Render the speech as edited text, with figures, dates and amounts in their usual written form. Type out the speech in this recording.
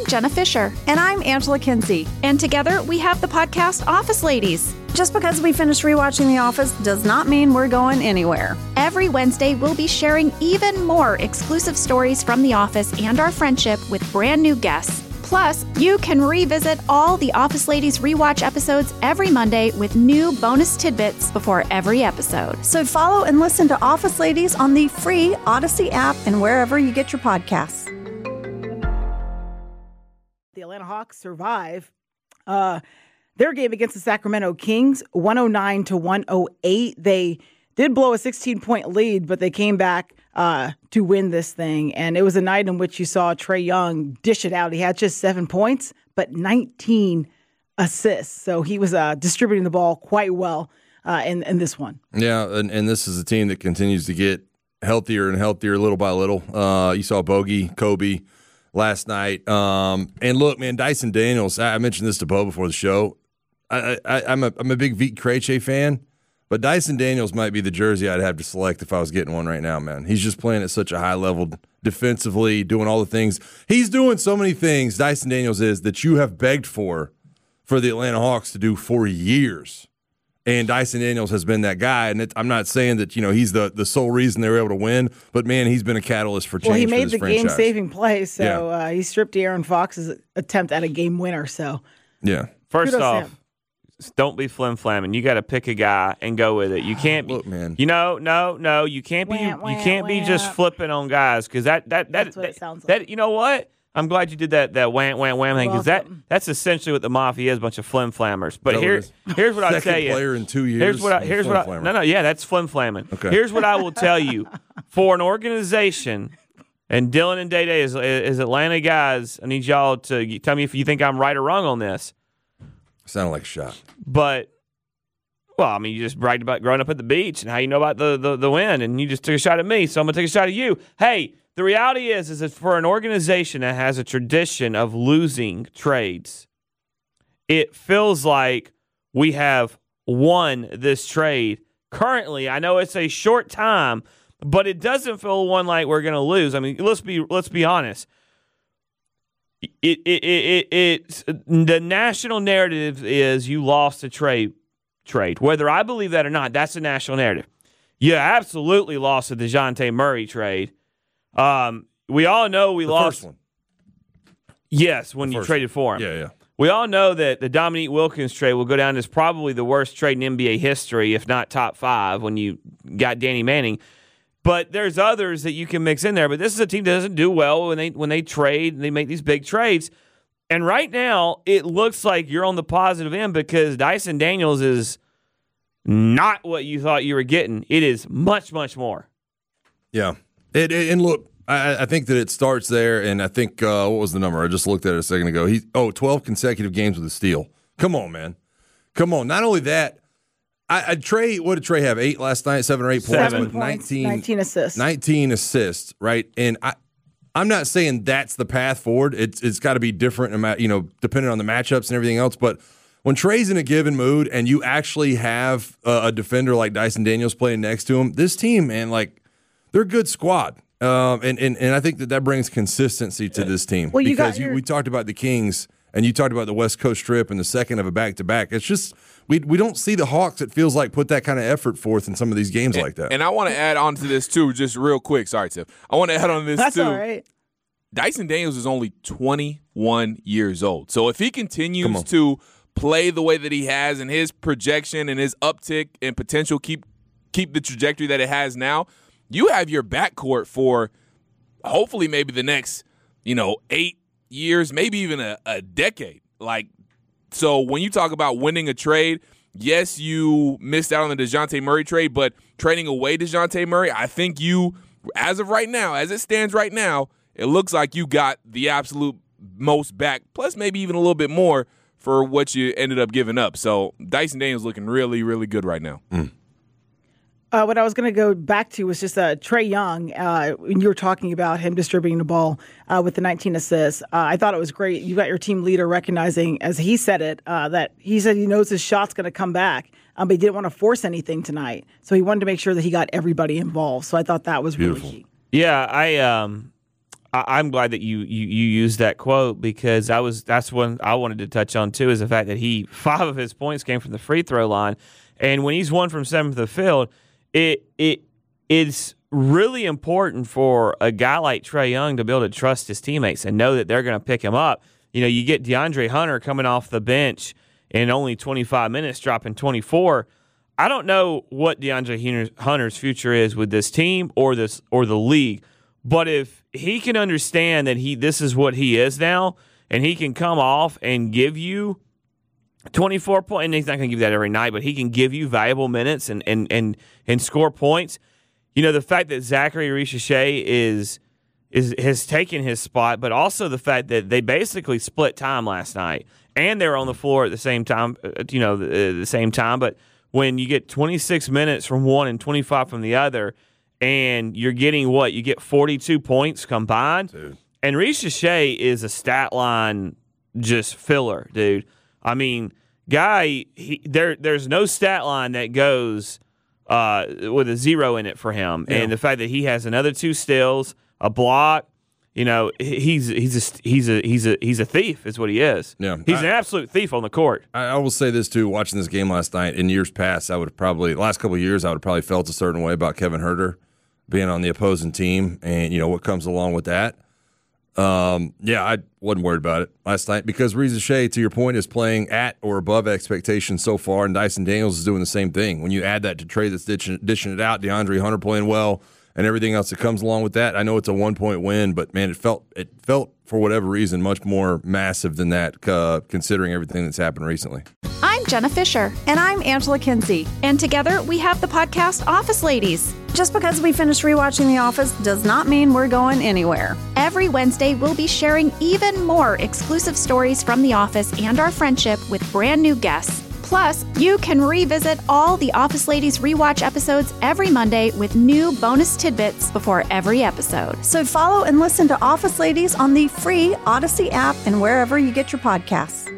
Jenna Fisher. And I'm Angela Kinsey. And together we have the podcast Office Ladies. Just because we finished rewatching The Office does not mean we're going anywhere. Every Wednesday, we'll be sharing even more exclusive stories from The Office and our friendship with brand new guests. Plus, you can revisit all the Office Ladies rewatch episodes every Monday with new bonus tidbits before every episode. So follow and listen to Office Ladies on the free Odyssey app and wherever you get your podcasts. The Atlanta Hawks survive their game against the Sacramento Kings, 109-108. They did blow a 16-point lead, but they came back to win this thing. And it was a night in which you saw Trae Young dish it out. He had just 7 points, but 19 assists. So he was distributing the ball quite well in this one. Yeah, and this is a team that continues to get healthier and healthier little by little. You saw Bogey, Kobe last night. And look, man, Dyson Daniels, I mentioned this to Bo before the show. I'm a big Vit Krejci fan, but Dyson Daniels might be the jersey I'd have to select if I was getting one right now, man. He's just playing at such a high level defensively, doing all the things. He's doing so many things, Dyson Daniels is, that you have begged for the Atlanta Hawks to do for years. And Dyson Daniels has been that guy. And I'm not saying that, he's the sole reason they were able to win, but, man, he's been a catalyst for change. Well, he for made this the franchise. game-saving play, so he stripped Aaron Fox's attempt at a game winner. So, yeah. First off, don't be flim-flamming. You got to pick a guy and go with it. You can't be, look, man. No. You can't be just flipping on guys because that's what it sounds like. You know what? I'm glad you did that wham thing because that's essentially what the mafia is, a bunch of flim-flammers. But here's what I'll tell you. Player in 2 years. That's flim-flamming. Okay. Here's what I will tell you. For an organization, and Dylan and Day Day is Atlanta guys, I need y'all to tell me if you think I'm right or wrong on this. Sounded like a shot. But, you just bragged about growing up at the beach and how you know about the win, and you just took a shot at me, so I'm going to take a shot at you. Hey, the reality is that for an organization that has a tradition of losing trades, it feels like we have won this trade. Currently, I know it's a short time, but it doesn't feel one like we're going to lose. I mean, let's be honest. The national narrative is you lost a trade. Whether I believe that or not, that's the national narrative. You absolutely lost the DeJounte Murray trade. We all know we lost. First one. Yes, when you traded for him. Yeah. We all know that the Dominique Wilkins trade will go down as probably the worst trade in NBA history, if not top 5, when you got Danny Manning. But there's others that you can mix in there. But this is a team that doesn't do well when they trade and they make these big trades. And right now, it looks like you're on the positive end because Dyson Daniels is not what you thought you were getting. It is much, much more. Yeah. And look, I think that it starts there, and I think, what was the number? I just looked at it a second ago. 12 consecutive games with a steal. Come on, man. Come on. Not only that, what did Trae have? 8 last night, 7 or 8 points? 7 points, 19 assists. 19 assists, right? And I'm not saying that's the path forward. It's got to be different, depending on the matchups and everything else. But when Trae's in a given mood and you actually have a defender like Dyson Daniels playing next to him, this team, man, they're a good squad. And I think that brings consistency to this team. Well, we talked about the Kings and you talked about the West Coast trip and the second of a back-to-back. It's just we don't see the Hawks, it feels like, put that kind of effort forth in some of these games like that. And I want to add on to this, too, just real quick. Sorry, Tiff. I want to add on to this, That's too. All right. Dyson Daniels is only 21 years old. So if he continues to play the way that he has and his projection and his uptick and potential keep the trajectory that it has now, you have your backcourt for hopefully maybe the next, 8 years, maybe even a decade. So when you talk about winning a trade, yes, you missed out on the DeJounte Murray trade, but trading away DeJounte Murray, I think you, as of right now, as it stands right now, it looks like you got the absolute most back, plus maybe even a little bit more for what you ended up giving up. So Dyson Daniels looking really, really good right now. What I was going to go back to was just Trae Young. When you were talking about him distributing the ball with the 19 assists, I thought it was great. You got your team leader recognizing, as he said it, that he said he knows his shot's going to come back, but he didn't want to force anything tonight. So he wanted to make sure that he got everybody involved. So I thought that was really key. Yeah, I'm glad that you used that quote, because that's one I wanted to touch on too, is the fact that 5 of his points came from the free throw line, and when he's 1 from 7 from the field, it's really important for a guy like Trae Young to be able to trust his teammates and know that they're going to pick him up. You know, you get DeAndre Hunter coming off the bench in only 25 minutes, dropping 24. I don't know what DeAndre Hunter's future is with this team or the league, but if he can understand that this is what he is now, and he can come off and give you 24 points, and he's not going to give that every night, but he can give you valuable minutes and score points. You know, the fact that Zachary Richeche has taken his spot, but also the fact that they basically split time last night, and they were on the floor at the same time. The same time. But when you get 26 minutes from one and 25 from the other, and you're getting you get 42 points combined. Dude. And Richeche is a stat line just filler, dude. I mean, there's no stat line that goes with a 0 in it for him. Yeah. And the fact that he has another 2 steals, a block, you know, he's a thief is what he is. Yeah. He's an absolute thief on the court. I will say this too, watching this game last night, in years past, the last couple of years, I would have probably felt a certain way about Kevin Huerter being on the opposing team and, you know, what comes along with that. I wasn't worried about it last night because Richeche, to your point, is playing at or above expectations so far, and Dyson Daniels is doing the same thing. When you add that to Trae that's dishing it out, DeAndre Hunter playing well, and everything else that comes along with that, I know it's a 1-point win, but man, it felt for whatever reason much more massive than that, considering everything that's happened recently. I'm Jenna Fisher. And I'm Angela Kinsey. And together we have the podcast Office Ladies. Just because we finished rewatching The Office does not mean we're going anywhere. Every Wednesday, we'll be sharing even more exclusive stories from The Office and our friendship with brand new guests. Plus, you can revisit all the Office Ladies rewatch episodes every Monday with new bonus tidbits before every episode. So follow and listen to Office Ladies on the free Odyssey app and wherever you get your podcasts.